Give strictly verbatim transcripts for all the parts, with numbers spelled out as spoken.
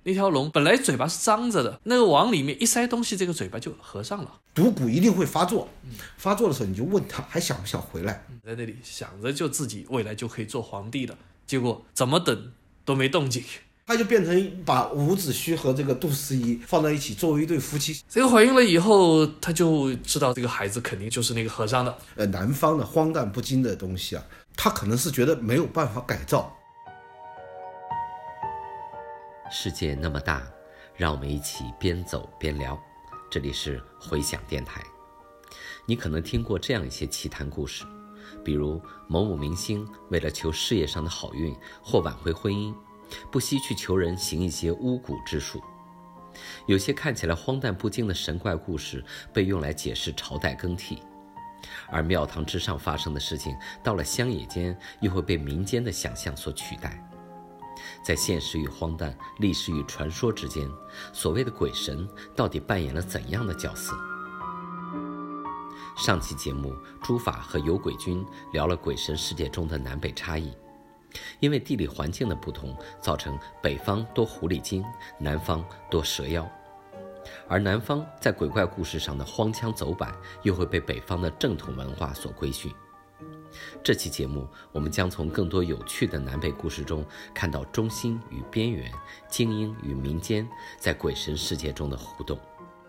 那条龙本来嘴巴是张着的，那个往里面一塞东西，这个嘴巴就合上了。 毒蛊一定会发作，发作的时候你就问他还想不想回来， 在那里想着就自己未来就可以做皇帝了，结果怎么等都没动静。 他就变成把伍子胥和这个杜思仪放在一起作为一对夫妻。 这个怀孕了以后，他就知道这个孩子肯定就是那个和尚的。 呃，南方的荒诞不经的东西啊，他可能是觉得没有办法改造。 世界那么大，让我们一起边走边聊。这里是回响电台。你可能听过这样一些奇谈故事，比如某某明星为了求事业上的好运或挽回婚姻，不惜去求人行一些巫蛊之术。有些看起来荒诞不经的神怪故事被用来解释朝代更替，而庙堂之上发生的事情到了乡野间又会被民间的想象所取代。在现实与荒诞、历史与传说之间，所谓的鬼神到底扮演了怎样的角色？上期节目，诸法和有鬼君聊了鬼神世界中的南北差异。因为地理环境的不同，造成北方多狐狸精，南方多蛇妖。而南方在鬼怪故事上的荒腔走板，又会被北方的正统文化所规训。这期节目，我们将从更多有趣的南北故事中，看到中心与边缘、精英与民间在鬼神世界中的互动。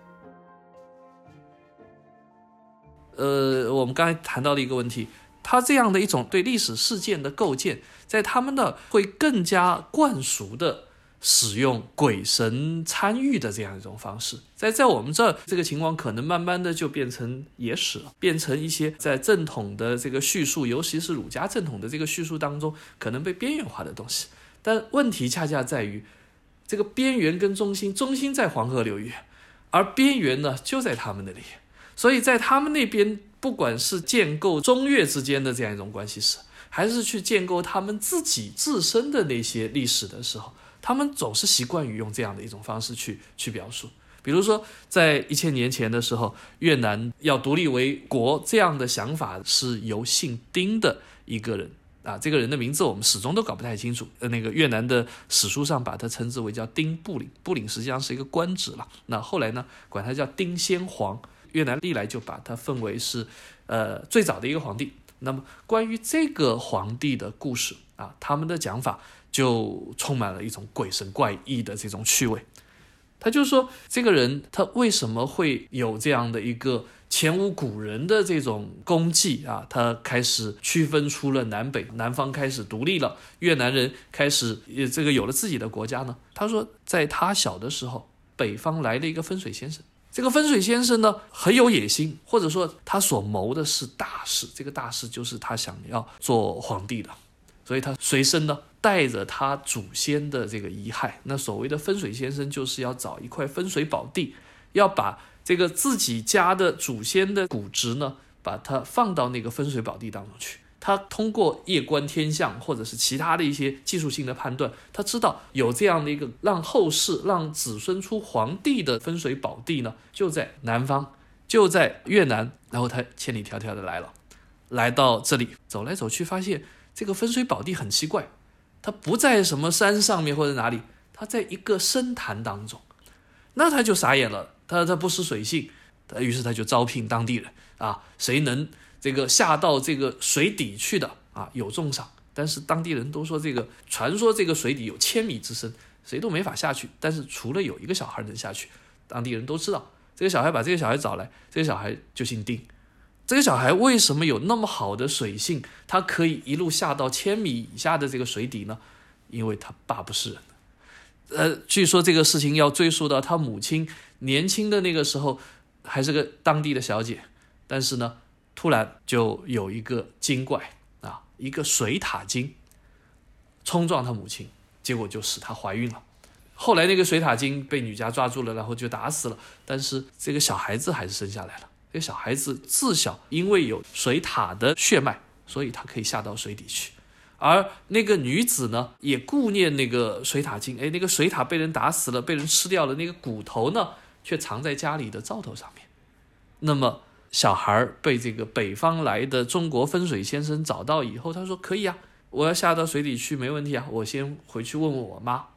呃，我们刚才谈到的一个问题，他这样的一种对历史事件的构建，在他们呢会更加灌输的使用鬼神参与的这样一种方式，在在我们这儿这个情况可能慢慢的就变成野史了，变成一些在正统的这个叙述，尤其是儒家正统的这个叙述当中可能被边缘化的东西。但问题恰恰在于这个边缘跟中心，中心在黄河流域，而边缘呢就在他们那里，所以在他们那边不管是建构中越之间的这样一种关系史，还是去建构他们自己自身的那些历史的时候，他们总是习惯于用这样的一种方式去去表述。比如说在一千年前的时候，越南要独立为国这样的想法是由姓丁的一个人啊，这个人的名字我们始终都搞不太清楚，呃，那个越南的史书上把他称之为叫丁布领，布领实际上是一个官职了。那后来呢，管他叫丁先皇，越南历来就把他分为是呃最早的一个皇帝。那么关于这个皇帝的故事啊，他们的讲法就充满了一种鬼神怪异的这种趣味。他就说这个人他为什么会有这样的一个前无古人的这种功绩啊？他开始区分出了南北，南方开始独立了，越南人开始这个有了自己的国家呢。他说在他小的时候，北方来了一个风水先生，这个风水先生呢很有野心，或者说他所谋的是大事，这个大事就是他想要做皇帝的，所以他随身呢带着他祖先的这个遗骸。那所谓的风水先生就是要找一块风水宝地，要把这个自己家的祖先的骨殖呢把它放到那个风水宝地当中去。他通过夜观天象或者是其他的一些技术性的判断，他知道有这样的一个让后世让子孙出皇帝的风水宝地呢就在南方，就在越南。然后他千里迢迢的来了，来到这里走来走去，发现这个风水宝地很奇怪，它不在什么山上面或者哪里，它在一个深潭当中。那他就傻眼了，他他不识水性，于是他就招聘当地人啊，谁能这个下到这个水底去的啊，有重赏。但是当地人都说这个传说这个水底有千米之深，谁都没法下去。但是除了有一个小孩能下去，当地人都知道。这个小孩把这个小孩找来，这个小孩就姓丁。这个小孩为什么有那么好的水性，他可以一路下到千米以下的这个水底呢？因为他爸不是人。呃，据说这个事情要追溯到他母亲年轻的那个时候，还是个当地的小姐，但是呢突然就有一个精怪啊，一个水獭精冲撞他母亲，结果就使她怀孕了。后来那个水獭精被女家抓住了，然后就打死了，但是这个小孩子还是生下来了。这个小孩子自小因为有水獭的血脉，所以他可以下到水底去。而那个女子呢也顾念那个水獭精，哎，那个水獭被人打死了，被人吃掉了，那个骨头呢却藏在家里的灶头上面。那么小孩被这个北方来的中国风水先生找到以后，他说可以啊，我要下到水底去没问题啊，我先回去问问我妈。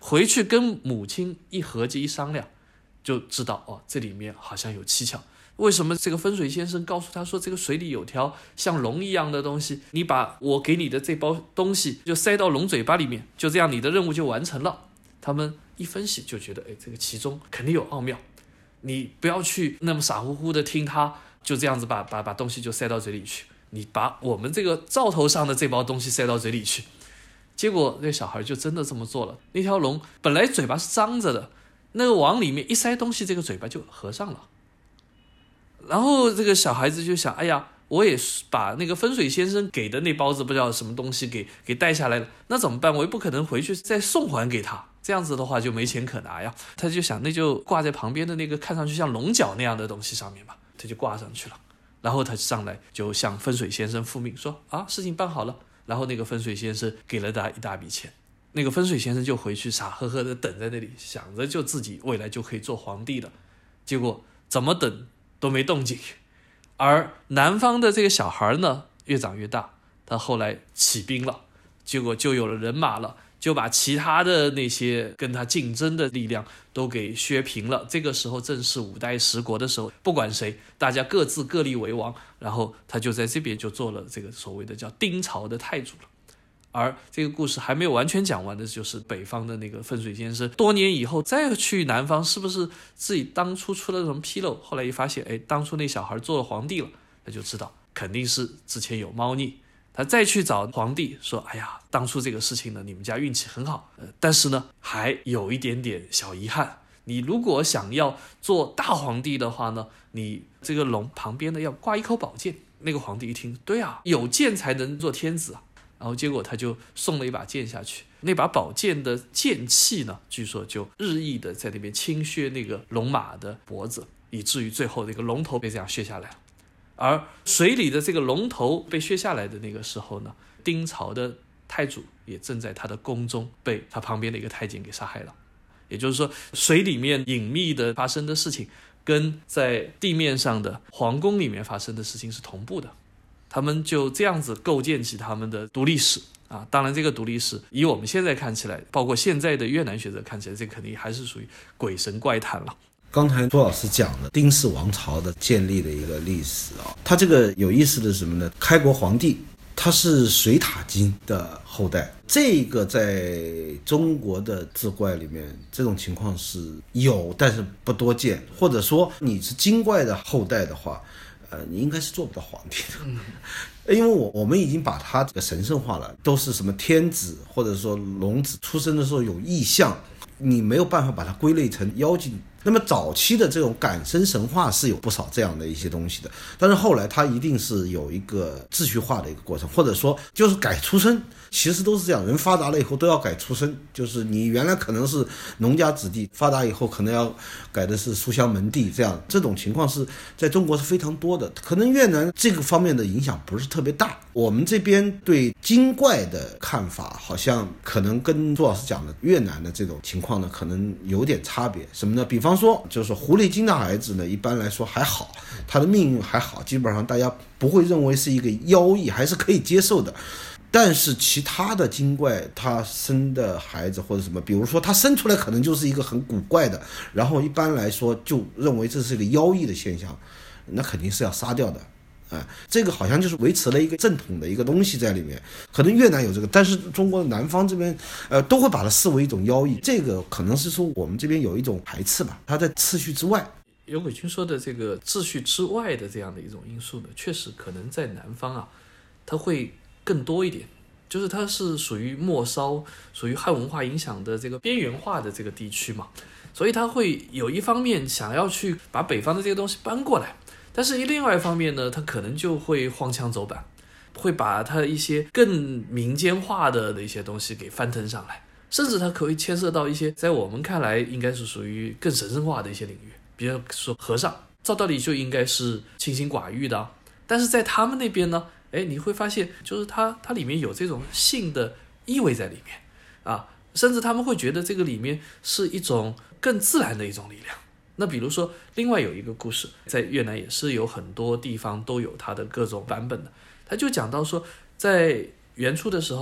回去跟母亲一合计一商量，就知道哦，这里面好像有蹊跷。为什么这个风水先生告诉他说，这个水里有条像龙一样的东西，你把我给你的这包东西就塞到龙嘴巴里面，就这样你的任务就完成了。他们一分析就觉得，哎，这个其中肯定有奥妙，你不要去那么傻乎乎的听他，就这样子把把把东西就塞到嘴里去，你把我们这个灶头上的这包东西塞到嘴里去。结果那小孩就真的这么做了，那条龙本来嘴巴是张着的，那个往里面一塞东西，这个嘴巴就合上了。然后这个小孩子就想，哎呀，我也把那个风水先生给的那包子不知道什么东西给给带下来了，那怎么办？我又不可能回去再送还给他，这样子的话就没钱可拿呀。他就想，那就挂在旁边的那个看上去像龙角那样的东西上面吧，他就挂上去了。然后他上来就向风水先生复命，说啊，事情办好了。然后那个风水先生给了他一大笔钱，那个风水先生就回去傻呵呵的等在那里，想着就自己未来就可以做皇帝了。结果怎么等都没动静。而南方的这个小孩呢，越长越大，他后来起兵了，结果就有了人马了，就把其他的那些跟他竞争的力量都给削平了。这个时候正是五代十国的时候，不管谁，大家各自各立为王，然后他就在这边就做了这个所谓的叫丁朝的太祖了。而这个故事还没有完全讲完的，就是北方的那个风水先生多年以后再去南方，是不是自己当初出了什么纰漏，后来一发现，哎，当初那小孩做了皇帝了，他就知道肯定是之前有猫腻。他再去找皇帝说，哎呀，当初这个事情呢，你们家运气很好，呃、但是呢还有一点点小遗憾，你如果想要做大皇帝的话呢，你这个龙旁边呢要挂一口宝剑。那个皇帝一听，对啊，有剑才能做天子啊。然后结果他就送了一把剑下去，那把宝剑的剑气呢，据说就日益的在那边侵削那个龙马的脖子，以至于最后这个龙头被这样削下来了。而水里的这个龙头被削下来的那个时候呢，丁朝的太祖也正在他的宫中被他旁边的一个太监给杀害了。也就是说，水里面隐秘的发生的事情跟在地面上的皇宫里面发生的事情是同步的。他们就这样子构建起他们的独立史啊。当然这个独立史以我们现在看起来，包括现在的越南学者看起来，这肯定还是属于鬼神怪谈了。 刚才朱老师讲的丁氏王朝的建立的一个历史啊，它这个有意思的是什么呢？开国皇帝他是水獭精的后代，这个在中国的志怪里面这种情况是有，但是不多见。或者说你是精怪的后代的话，呃，你应该是做不到皇帝的。嗯，因为我我们已经把它这个神圣化了，都是什么天子或者说龙子出生的时候有异象，你没有办法把它归类成妖精。那么早期的这种感生神话是有不少这样的一些东西的，但是后来它一定是有一个秩序化的一个过程，或者说就是改出身，其实都是这样，人发达了以后都要改出身，就是你原来可能是农家子弟，发达以后可能要改的是书香门第，这样这种情况是在中国是非常多的。可能越南这个方面的影响不是特别大，我们这边对精怪的看法好像可能跟朱老师讲的越南的这种情况呢可能有点差别。什么呢？比方说就是狐狸精的孩子呢，一般来说还好，他的命运还好，基本上大家不会认为是一个妖异，还是可以接受的。但是其他的精怪他生的孩子或者什么，比如说他生出来可能就是一个很古怪的，然后一般来说就认为这是一个妖异的现象，那肯定是要杀掉的。啊，这个好像就是维持了一个正统的一个东西在里面，可能越南有这个，但是中国的南方这边，呃，都会把它视为一种妖异。这个可能是说我们这边有一种排斥吧，它在次序之外。 有伟军说的这个秩序之外的这样的一种因素呢，确实可能在南方啊，它会更多一点，就是它是属于末梢，属于汉文化影响的这个边缘化的这个地区嘛，所以它会有一方面想要去把北方的这些东西搬过来。但是另外一方面呢，他可能就会荒腔走板，会把他一些更民间化的一些东西给翻腾上来，甚至他可以牵涉到一些在我们看来应该是属于更神圣化的一些领域，比如说和尚，照道理就应该是清心寡欲的，但是在他们那边呢，哎，你会发现就是它它里面有这种性的意味在里面啊，甚至他们会觉得这个里面是一种更自然的一种力量。那比如说另外有一个故事，在越南也是有很多地方都有它的各种版本的，他就讲到说在元初的时候，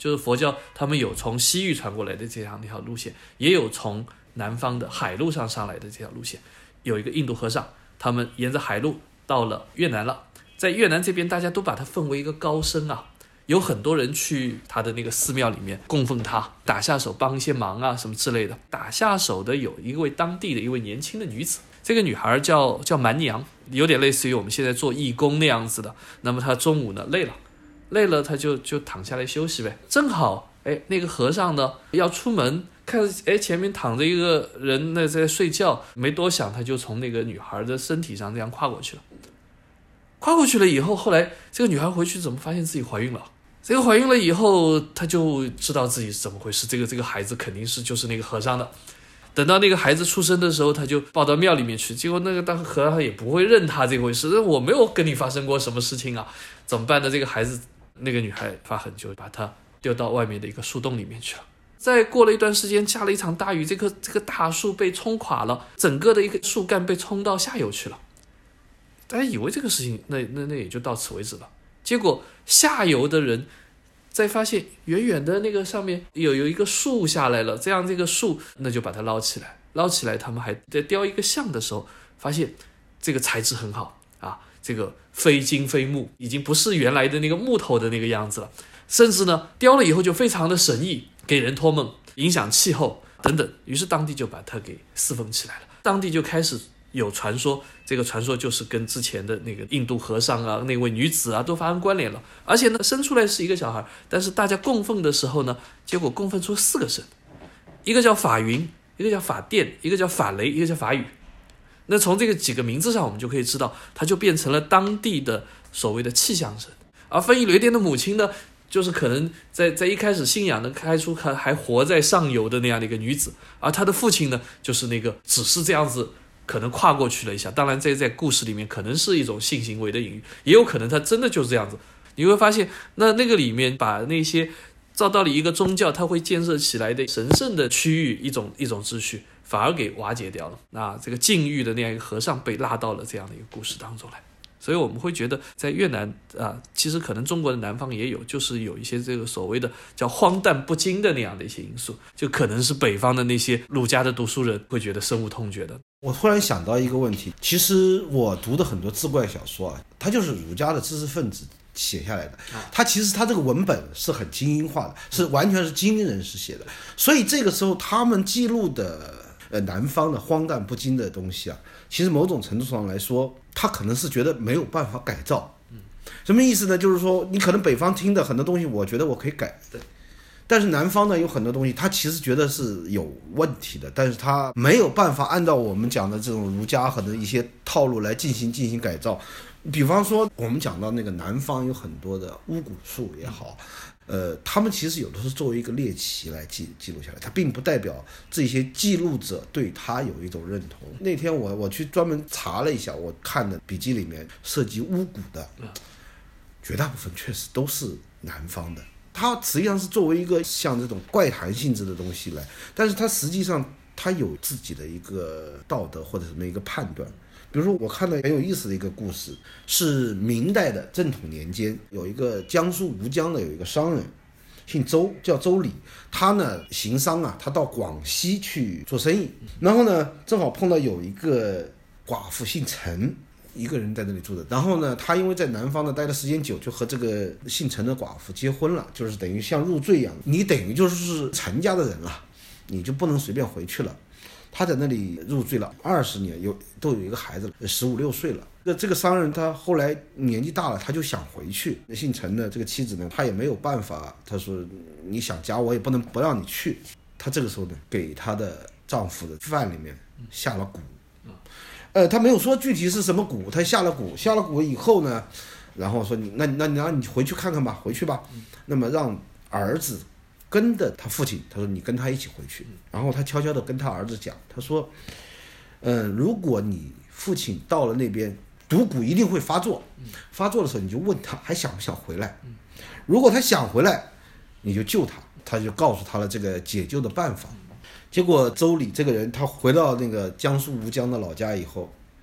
就是佛教他们有从西域传过来的这样一条路线，也有从南方的海路上上来的这条路线。有一个印度和尚，他们沿着海路到了越南了，在越南这边大家都把它奉为一个高僧啊，有很多人去他的那个寺庙里面供奉他，打下手帮一些忙啊什么之类的。打下手的有一位当地的一位年轻的女子，这个女孩叫叫蛮娘，有点类似于我们现在做义工那样子的。那么她中午呢累了，累了她就就躺下来休息呗。正好哎那个和尚呢要出门，看哎前面躺着一个人那在睡觉，没多想他就从那个女孩的身体上这样跨过去了。跨过去了以后，后来这个女孩回去怎么发现自己怀孕了？这个怀孕了以后，她就知道自己是怎么回事，这个这个孩子肯定是就是那个和尚的。等到那个孩子出生的时候，他就抱到庙里面去，结果那个当和尚也不会认他这回事，我没有跟你发生过什么事情啊，怎么办呢？这个孩子，那个女孩发狠，就把他丢到外面的一个树洞里面去了。再过了一段时间，下了一场大雨，这棵这个大树被冲垮了，整个的一个树干被冲到下游去了。大家以为这个事情那那那也就到此为止了，结果下游的人再发现远远的那个上面有有一个树下来了，这样这个树那就把它捞起来，捞起来他们还在雕一个像的时候，发现这个材质很好啊，这个非金非木，已经不是原来的那个木头的那个样子了，甚至呢雕了以后就非常的神异，给人托梦，影响气候等等，于是当地就把它给侍奉起来了，当地就开始有传说，这个传说就是跟之前的那个印度和尚啊，那位女子啊都发生关联了，而且呢生出来是一个小孩，但是大家供奉的时候呢，结果供奉出四个神，一个叫法云，一个叫法电，一个叫法雷，一个叫法雨。那从这个几个名字上我们就可以知道，它就变成了当地的所谓的气象神。而分以雷电的母亲呢，就是可能在在一开始信仰的开出还还活在上游的那样的一个女子，而她的父亲呢，就是那个只是这样子可能跨过去了一下，当然在在故事里面可能是一种性行为的隐喻，也有可能他真的就是这样子。你会发现那那个里面把那些照道理一个宗教它会建设起来的神圣的区域一种一种秩序反而给瓦解掉了，那这个禁欲的那样一个和尚被拉到了这样的一个故事当中来。所以我们会觉得在越南啊，其实可能中国的南方也有，就是有一些这个所谓的叫荒诞不经的那样的一些因素，就可能是北方的那些儒家的读书人会觉得深恶痛绝的。 我突然想到一个问题，其实我读的很多志怪小说啊，它就是儒家的知识分子写下来的，它其实它这个文本是很精英化的，是完全是精英人士写的，所以这个时候他们记录的呃南方的荒诞不经的东西啊，其实某种程度上来说，他可能是觉得没有办法改造。什么意思呢？就是说你可能北方听的很多东西，我觉得我可以改， 对。 但是南方呢，有很多东西，他其实觉得是有问题的，但是他没有办法按照我们讲的这种儒家和的一些套路来进行进行改造。比方说，我们讲到那个南方有很多的巫蛊术也好，呃，他们其实有的是作为一个猎奇来记记录下来，它并不代表这些记录者对他有一种认同。那天我我去专门查了一下，我看的笔记里面涉及巫蛊的，绝大部分确实都是南方的。它实际上是作为一个像这种怪谈性质的东西来，但是它实际上它有自己的一个道德或者什么一个判断。比如说我看到很有意思的一个故事，是明代的正统年间，有一个江苏吴江的有一个商人，姓周，叫周礼，他呢行商啊，他到广西去做生意，然后呢正好碰到有一个寡妇姓陈，一个人在那里住的，然后呢他因为在南方呢待的时间久，就和这个姓陈的寡妇结婚了，就是等于像入赘一样，你等于就是陈家的人了，你就不能随便回去了。他在那里入赘了二十年，有都有一个孩子了，十五六岁了。那这个商人他后来年纪大了，他就想回去。姓陈的这个妻子呢，他也没有办法，他说你想家我也不能不让你去。他这个时候呢，给他的丈夫的饭里面下了蛊。呃，他没有说具体是什么蛊，他下了蛊，下了蛊以后呢，然后说你那那那你回去看看吧，回去吧。那么让儿子跟着他父亲，他说你跟他一起回去。然后他悄悄地跟他儿子讲，他说嗯，如果你父亲到了那边，毒蛊一定会发作，发作的时候你就问他还想不想回来，如果他想回来你就救他。他就告诉他了这个解救的办法。结果周礼这个人他回到那个江苏吴江的老家以后，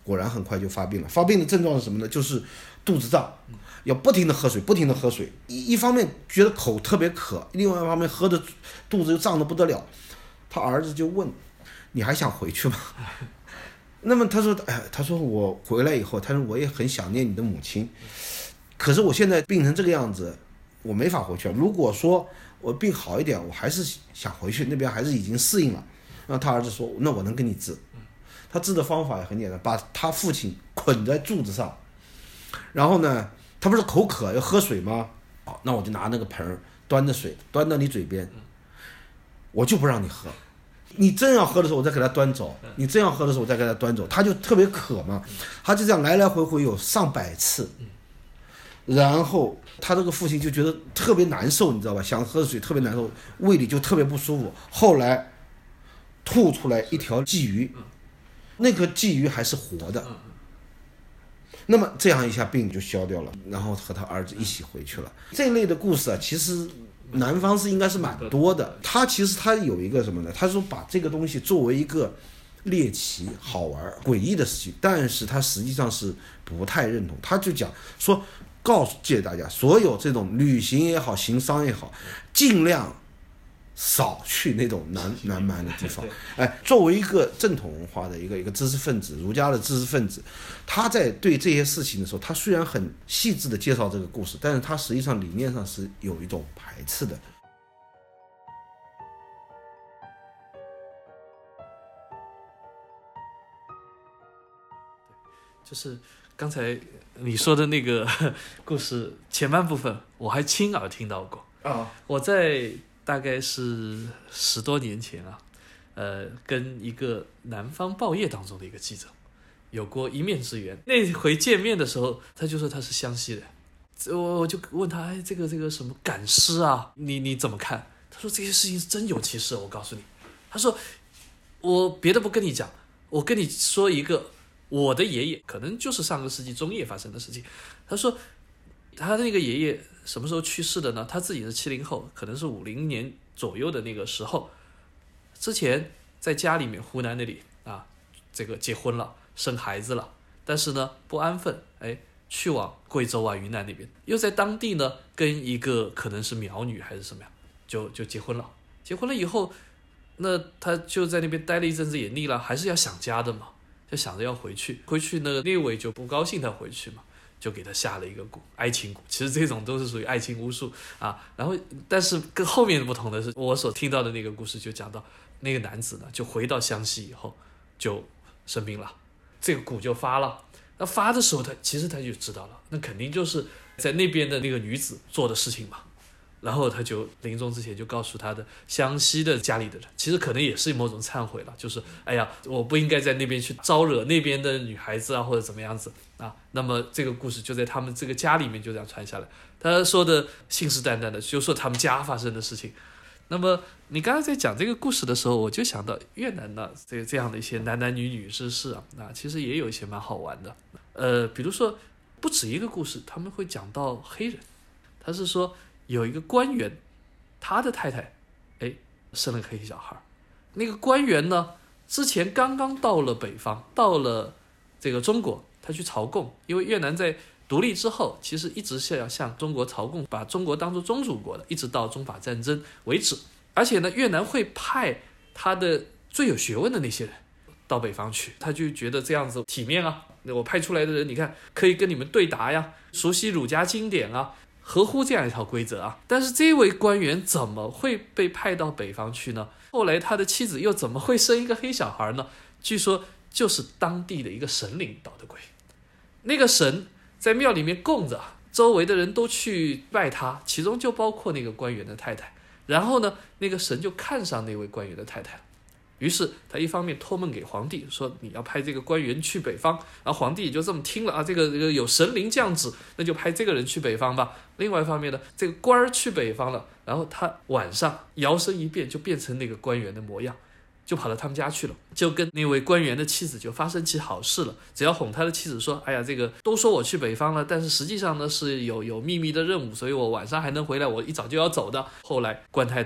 果然很快就发病了。发病的症状是什么呢？就是肚子胀，要不停的喝水，不停的喝水。一一方面觉得口特别渴，另外一方面喝的肚子又胀得不得了。他儿子就问：“你还想回去吗？”那么他说：“哎，他说我回来以后，他说我也很想念你的母亲，可是我现在病成这个样子，我没法回去。如果说我病好一点，我还是想回去，那边还是已经适应了。”然后他儿子说：“那我能跟你治。”他治的方法也很简单，把他父亲捆在柱子上，然后呢，他不是口渴要喝水吗？好，那我就拿那个盆端着水端到你嘴边，我就不让你喝。你真要喝的时候，我再给他端走；你真要喝的时候，我再给他端走。他就特别渴嘛，他就这样来来回回有上百次。然后他这个父亲就觉得特别难受，你知道吧？想喝水特别难受，胃里就特别不舒服。后来吐出来一条鲫鱼，那个鲫鱼还是活的。那么这样一下病就消掉了，然后和他儿子一起回去了。这类的故事啊，其实南方是应该是蛮多的。他其实他有一个什么呢？他说把这个东西作为一个猎奇、好玩、诡异的事情，但是他实际上是不太认同。他就讲说，告诫大家，所有这种旅行也好，行商也好，尽量少去那种南南蛮的地方。哎，作为一个正统文化的一个一个知识分子，儒家的知识分子，他在对这些事情的时候，他虽然很细致的介绍这个故事，但是他实际上理念上是有一种排斥的。 就是刚才你说的那个故事前半部分，我还亲耳听到过啊。我在大概是十多年前啊，呃，跟一个南方报业当中的一个记者有过一面之缘。那回见面的时候，他就说他是湘西人，我我就问他，哎，这个这个什么赶尸啊，你你怎么看？他说这些事情是真有其事，我告诉你。他说我别的不跟你讲，我跟你说一个。我的爷爷可能就是上个世纪中叶发生的事情。他说他那个爷爷什么时候去世的呢？他自己是七零后，可能是五零年左右的那个时候，之前在家里面湖南那里啊，这个结婚了，生孩子了，但是呢不安分，哎，去往贵州啊云南那边，又在当地呢跟一个可能是苗女还是什么呀，就就结婚了。结婚了以后，那他就在那边待了一阵子也腻了，还是要想家的嘛。就想着要回去，回去那个那位就不高兴他回去嘛，就给他下了一个蛊，爱情蛊。其实这种都是属于爱情巫术啊。然后，但是跟后面不同的是，我所听到的那个故事就讲到，那个男子呢就回到湘西以后就生病了，这个蛊就发了。那发的时候他其实他就知道了，那肯定就是在那边的那个女子做的事情嘛。然后他就临终之前就告诉他的湘西的家里的人，其实可能也是某种忏悔了，就是哎呀，我不应该在那边去招惹那边的女孩子啊，或者怎么样子啊。那么这个故事就在他们这个家里面就这样传下来。他说的信誓旦旦的，就说他们家发生的事情。那么你刚才在讲这个故事的时候，我就想到越南呢这这样的一些男男女女之事啊，那其实也有一些蛮好玩的。呃，比如说不止一个故事，他们会讲到黑人，他是说。有一个官员，他的太太，哎，生了个黑小孩。那个官员呢，之前刚刚到了北方，到了这个中国，他去朝贡，因为越南在独立之后，其实一直是要向中国朝贡，把中国当作宗主国的，一直到中法战争为止。而且呢，越南会派他的最有学问的那些人到北方去，他就觉得这样子体面啊。我派出来的人，你看可以跟你们对答呀，熟悉儒家经典啊。合乎这样一套规则啊，但是这位官员怎么会被派到北方去呢？后来他的妻子又怎么会生一个黑小孩呢？据说就是当地的一个神灵捣的鬼。那个神在庙里面供着，周围的人都去拜他，其中就包括那个官员的太太。然后呢，那个神就看上那位官员的太太了。于是他一方面托梦给皇帝说你要派这个官员去北方，然后皇帝也就这么听了啊，这个这个有神灵降旨，那就派这个人去北方吧。另外一方面呢，这个官儿去北方了，然后他晚上摇身一变就变成那个官员的模样，就跑到他们家去了，就跟那位官员的妻子就发生起好事了。只要哄他的妻子说，哎呀，这个都说我去北方了，但是实际上呢是有有秘密的任务，所以我晚上还能回来，我一早就要走的。后来官太太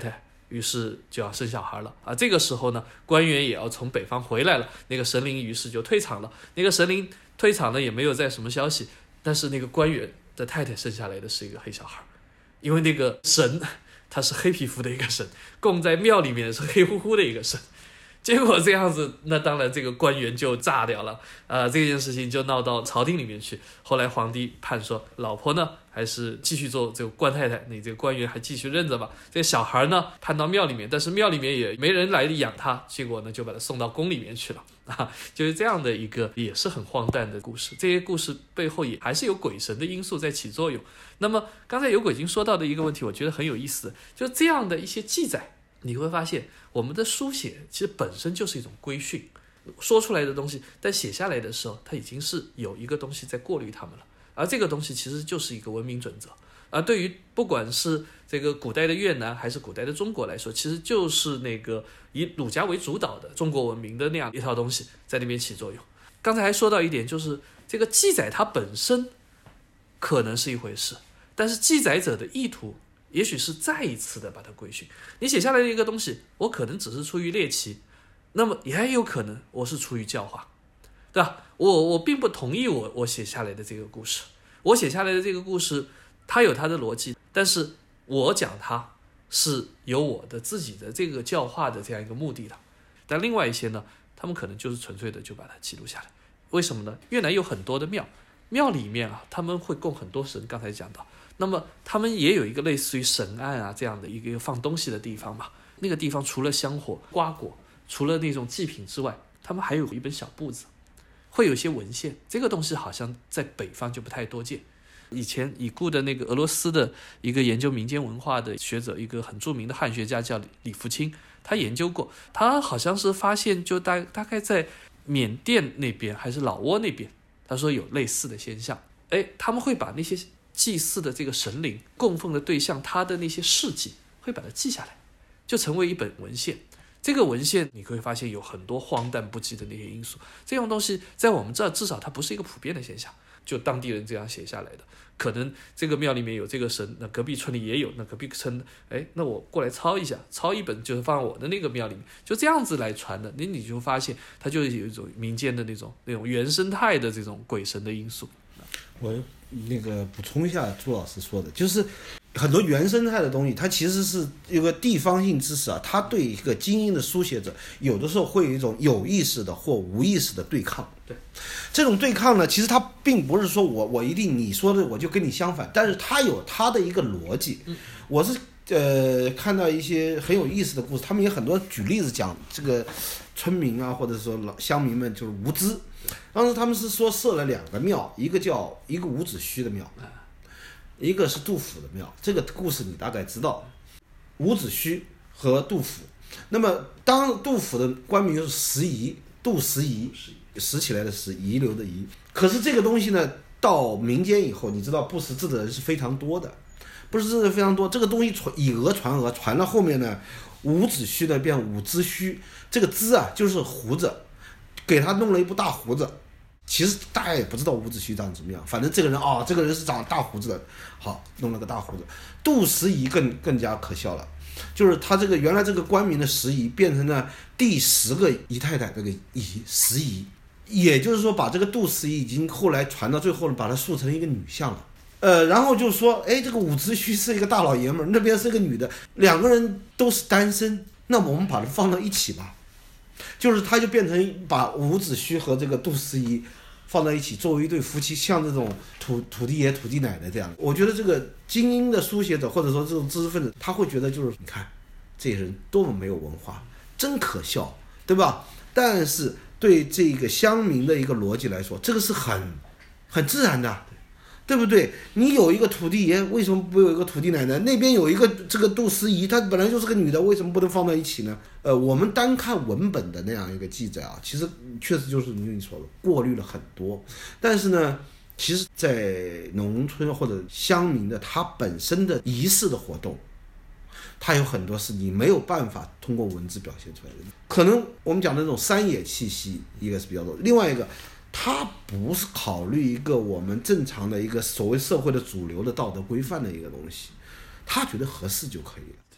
于是就要生小孩了啊。这个时候呢，官员也要从北方回来了，那个神灵于是就退场了。那个神灵退场呢，也没有再什么消息，但是那个官员的太太生下来的是一个黑小孩，因为那个神他是黑皮肤的一个神，供在庙里面是黑乎乎的一个神。结果这样子，那当然这个官员就炸掉了，呃，这件事情就闹到朝廷里面去。后来皇帝判说，老婆呢还是继续做这个官太太，你这个官员还继续认着吧。这个小孩呢判到庙里面，但是庙里面也没人来养他，结果呢就把他送到宫里面去了啊，就是这样的一个也是很荒诞的故事。这些故事背后也还是有鬼神的因素在起作用。那么刚才有鬼经说到的一个问题，我觉得很有意思，就这样的一些记载。你会发现我们的书写其实本身就是一种规训，说出来的东西但写下来的时候它已经是有一个东西在过滤它们了，而这个东西其实就是一个文明准则。而对于不管是这个古代的越南还是古代的中国来说，其实就是那个以儒家为主导的中国文明的那样一套东西在那边起作用。刚才还说到一点，就是这个记载它本身可能是一回事，但是记载者的意图也许是再一次的把它规训。你写下来的一个东西，我可能只是出于猎奇，那么也有可能我是出于教化，对吧？我我并不同意我我写下来的这个故事，我写下来的这个故事，它有它的逻辑，但是我讲它是有我的自己的这个教化的这样一个目的的。但另外一些呢，他们可能就是纯粹的就把它记录下来。为什么呢？越南有很多的庙，庙里面啊，他们会供很多神，刚才讲到。那么他们也有一个类似于神案啊这样的一个放东西的地方嘛，那个地方除了香火瓜果，除了那种祭品之外，他们还有一本小簿子，会有些文献，这个东西好像在北方就不太多见。以前已故的那个俄罗斯的一个研究民间文化的学者，一个很著名的汉学家叫李福清，他研究过，他好像是发现就大大概在缅甸那边还是老挝那边，他说有类似的现象。哎，他们会把那些祭祀的这个神灵供奉的对象，他的那些事迹会把它记下来，就成为一本文献。这个文献你会发现有很多荒诞不羁的那些因素，这种东西在我们这儿至少它不是一个普遍的现象，就当地人这样写下来的。可能这个庙里面有这个神，那隔壁村里也有，那隔壁村哎，那我过来抄一下，抄一本就是放我的那个庙里面，就这样子来传的。你你就发现它就有一种民间的那种那种原生态的这种鬼神的因素。 我那个补充一下朱老师说的，就是很多原生态的东西，它其实是有个地方性知识啊，它对一个精英的书写者，有的时候会有一种有意识的或无意识的对抗。 对， 这种对抗呢，其实它并不是说我我一定你说的我就跟你相反，但是它有它的一个逻辑。我是呃看到一些很有意思的故事，他们也很多举例子讲这个村民啊，或者说老乡民们就是无知。当时他们是说设了两个庙，一个叫一个伍子胥的庙，一个是杜甫的庙。这个故事你大概知道，伍子胥和杜甫。那么当杜甫的官名是拾遗，杜拾遗，拾起来的拾，遗留的遗。可是这个东西呢，到民间以后，你知道不识字的人是非常多的，不识字的人非常多。这个东西传以讹传讹，传到后面呢，伍子胥呢变伍之胥，这个之啊就是胡子，给他弄了一部大胡子。其实大家也不知道伍子胥长什么样，反正这个人啊、哦，这个人是长大胡子的，好，弄了个大胡子。杜拾遗更更加可笑了，就是他这个原来这个官名的拾遗变成了第十个姨太太这个姨拾遗，也就是说把这个杜拾遗已经后来传到最后了，把它塑成一个女相了。呃，然后就说，哎，这个伍子胥是一个大老爷们儿，那边是个女的，两个人都是单身，那么我们把它放到一起吧。就是他就变成把伍子胥和这个杜拾遗放在一起，作为一对夫妻，像这种土土地爷土地奶奶这样。我觉得这个精英的书写者或者说这种知识分子，他会觉得就是你看这些人多么没有文化，真可笑，对吧？但是对这个乡民的一个逻辑来说，这个是很很自然的，对不对？你有一个土地爷，为什么不有一个土地奶奶？那边有一个这个杜拾遗，她本来就是个女的，为什么不能放在一起呢？呃，我们单看文本的那样一个记载啊，其实确实就是你说的过滤了很多。但是呢，其实在农村或者乡民的他本身的仪式的活动，它有很多是你没有办法通过文字表现出来的。可能我们讲的那种山野气息，一个是比较多，另外一个它不是考虑一个我们正常的一个所谓社会的主流的道德规范的一个东西，他觉得合适就可以了。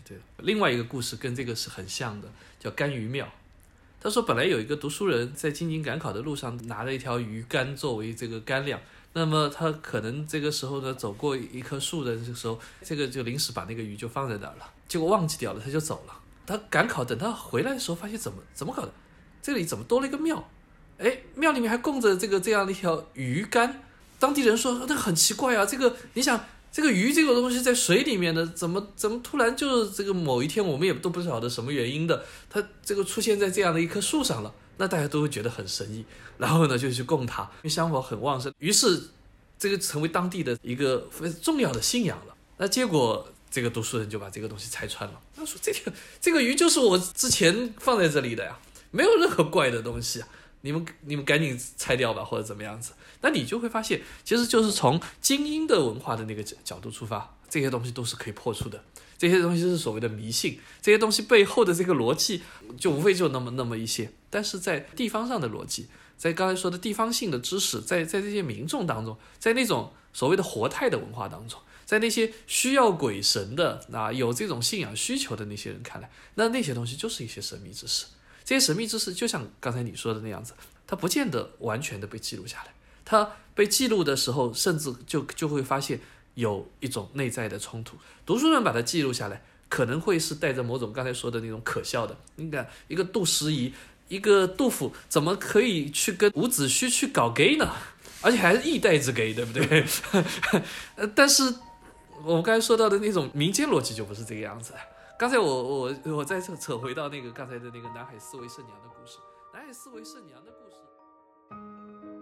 对的。另外一个故事跟这个是很像的，叫干鱼庙。他说本来有一个读书人在进京赶考的路上拿了一条鱼竿作为这个干粮，那么他可能这个时候呢走过一棵树的时候，这个就临时把那个鱼就放在那儿了，结果忘记掉了，他就走了。他赶考等他回来的时候发现怎么怎么搞的，这里怎么多了一个庙？哎，庙里面还供着这个这样的一条鱼竿。当地人说那很奇怪啊，这个你想这个鱼这个东西在水里面的，怎么怎么突然就是这个某一天我们也都不晓得什么原因的，它这个出现在这样的一棵树上了，那大家都会觉得很神异，然后呢就去供它，因为香火很旺盛，于是这个成为当地的一个非常重要的信仰了。那结果这个读书人就把这个东西拆穿了，他说这个这个鱼就是我之前放在这里的呀，没有任何怪的东西啊，你们你们赶紧拆掉吧，或者怎么样子。那你就会发现，其实就是从精英的文化的那个角度出发，这些东西都是可以破除的。这些东西是所谓的迷信，这些东西背后的这个逻辑就无非就那么那么一些。但是在地方上的逻辑，在刚才说的地方性的知识，在在这些民众当中，在那种所谓的活态的文化当中，在那些需要鬼神的啊有这种信仰需求的那些人看来，那那些东西就是一些神秘知识。这些神秘知识就像刚才你说的那样子，它不见得完全的被记录下来，它被记录的时候甚至就就会发现有一种内在的冲突。读书人把它记录下来，可能会是带着某种刚才说的那种可笑的，你看一个杜十仪，一个杜甫怎么可以去跟伍子胥去搞 gay 呢？而且还是一代之 gay， 对不对？但是我们刚才说到的那种民间逻辑就不是这个样子。刚才我我我再扯扯回到那个刚才的那个南海四位圣娘的故事，南海四位圣娘的故事。